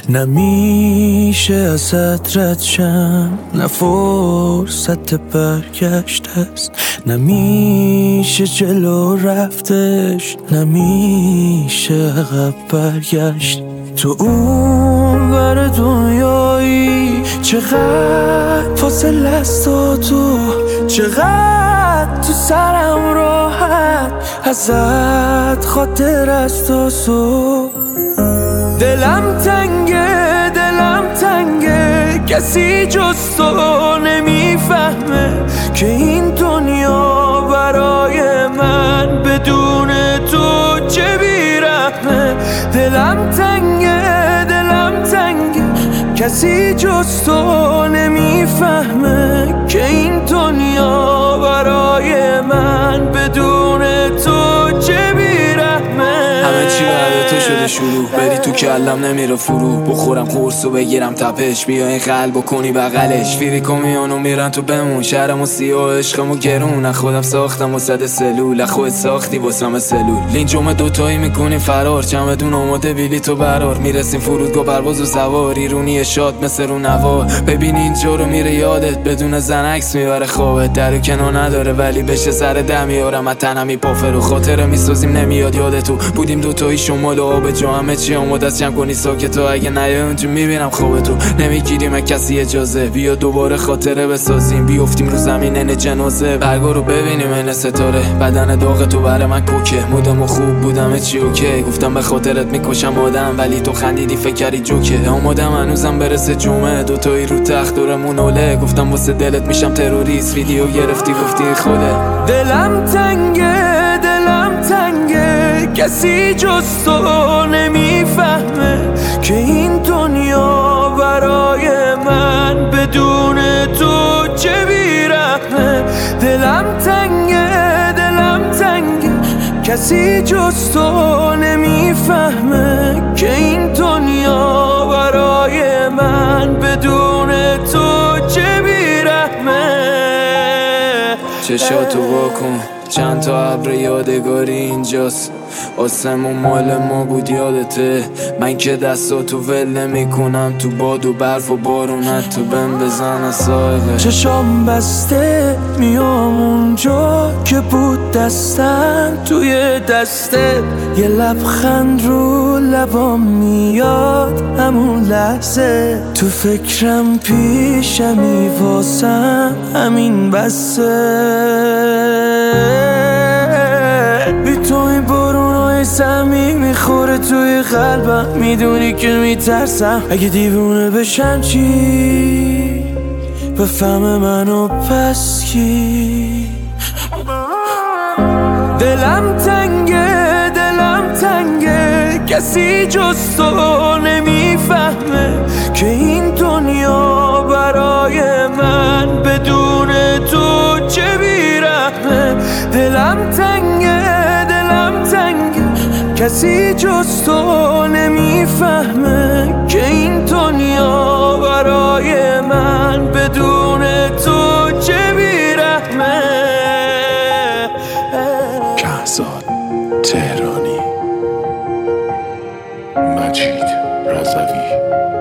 نمیشه ازت رد شم، نه فرصت برگشت است، نمیشه جلو رفتش، نمیشه عقب برگشت. تو اون ور دنیایی چقدر فاصله است و تو چقدر تو سرم راحت ازت خاطر است و سو. دلم تنگه کسی جز تو نمیفهمه که این دنیا برای من بدون تو چه بیرحمه. دلم تنگه کسی جز تو نمیفهمه که این دنیا برای من بدون تو چه بیرحمه. همه چی بعد تو شده شروع، بری تو کلم نمیره فرو، بخورم قرص و بگیرم تپش، بیا این قلب و کنی بغلش. فیری کمیونو میرن تو بمون، شهرمو سیاه عشقمو گرون، خودم ساختم و صد سلول، خود ساختی واسم سلول. لینجوم دوتایی میکنیم فرار، چمدون آماده بیلی تو برار، میرسیم فرودگاه پرواز و سوار، ایرونی شاد مثل رو نوار. ببین اینجا رو میره یادت، بدون زن عکس میبره خوابت، در و کنار نداره ولی بشه سر ده میارم از تنمی پافر و خاطره میسازیم نمیاد یادتو. بودیم دوتایی شمال و آب جا، همه چی آماده است، جمع کنی ساکتو، اگه نیای اونجا میبینم خوابتو. نمیگیریم کسی اجازه، بیا دوباره خاطره بسازیم، بیافتیم رو زمین جنازه، برگا رو ببینیم این ستاره. بدن داغ تو برای من کوکه، مودم خوب بودم چی اوکی، گفتم به خاطرت میکشم آدم ولی تو خندیدی فکر کردی جوکه. آمادم هنوزم برسه جمعه، دوتایی رو تخت دورمون اوله، گفتم واسه دلت میشم تروریست، ویدیو گرفتی گفتی خوده. دلم تنگه کسی جز تو نمیفهمه که این دنیا برای من بدون تو چه بیرحمه. دلم تنگه کسی جز تو نمیفهمه که این دنیا برای من بدون تو چه بیرحمه. چشاتو واکن، چند تا ابر یادگاری اینجاست، آسمون مال ما بود یادته. من که دستاتو ول نمی کنم، تو باد و برف و بارونت تو بهم بزن سایقه. چشام بسته میام اونجا که بود دستم توی دسته، یه لبخند رو لبام میاد همون لحظه، تو فکرم پیشمی واسم همین بسه. بی تو این بارونای سمی میخوره توی قلبم، میدونی که میترسم اگه دیوونه بشم چی بفهم منو پس کی. دلم تنگه کسی جز تو نمیفهمه که این دنیا برای من بدون تو چه بیرحمه. دلم تنگه کسی جز تو نمیفهمه که این دنیا برای من بدون تو چه بیرحمه. کهزاد تهرانی، مجید رضوی.